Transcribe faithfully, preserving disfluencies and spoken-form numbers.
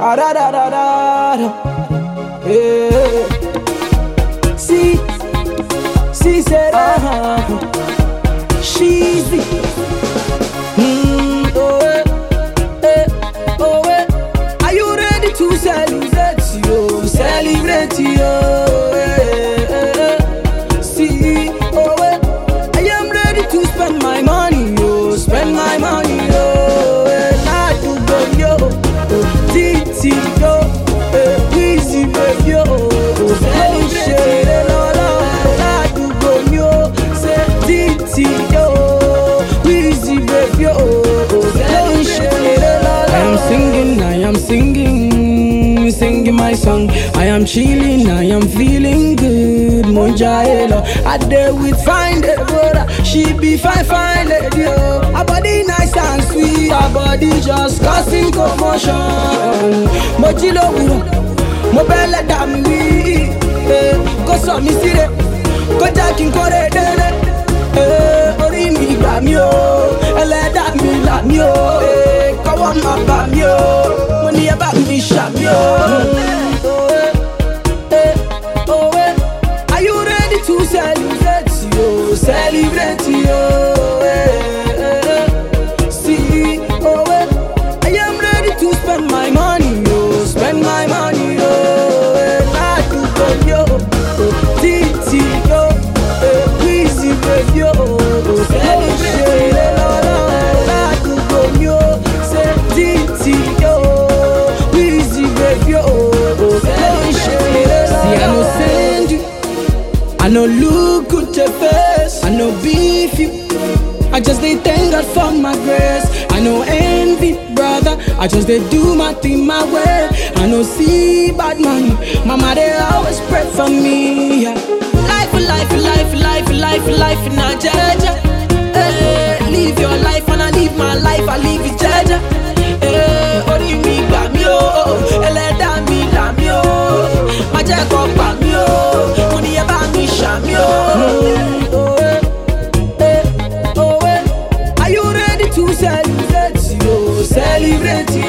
Ah da da da da da. Yeah. See, see said ah, she's the. Mm, oh eh, eh, oh eh. Are you ready to celebrate you? Celebrate you. Eh, eh, eh. See, oh eh. I am ready to spend my money, yo. Spend my money, yo. Eh, I do go, yo. T T, yo. Eh, easy, baby, yo. Celebrate, lo, lo. I do go, yo. Say T T, yo. Easy, baby, yo. Celebrate, lo, lo. I am singing, I am singing, singing my song. I am chilling, I am feeling good. Monjaelo, I there with fine lady, brother. She be fine, fine lady, oh. Her body nice and sweet, her body just causing commotion. Mojilo wuro, mo belle dami wi, eh. Go so mi sire, go jacking kore dele, eh. Ori mi gba mi o, ẹlẹ́dàá mi là mí o, eh. Kọ́wọ́ má bà mí o, mo ní ẹ bá mi ṣà mí o. To celebrate you, celebrate you. Eh, eh, eh. See, oh, eh. I am ready to spend my money, yo. Spend my money, yo. Eh, I do go, yo. T T, yo. Eh, easy, baby, yo. Celebrate, lo, lo. I do go, yo. Say T T, yo. Easy, baby, yo. Celebrate, see, I no send you. I no look good to face, I no beef you. I just they thank God for my grace. I no envy, brother. I just they do my thing my way. I no see bad man. Mama they always pray for me. Yeah. Life, life, life, life, life, life in a jaja. Hey, live your life and I live my life. I live it jaja. Hey, ori mi gba mi o, ẹlẹ́dàá mi là mí o, má jẹ́ kó pa mí o, mo ní ẹ bá mi ṣà mí o. Are you ready to celebrate you? Celebrate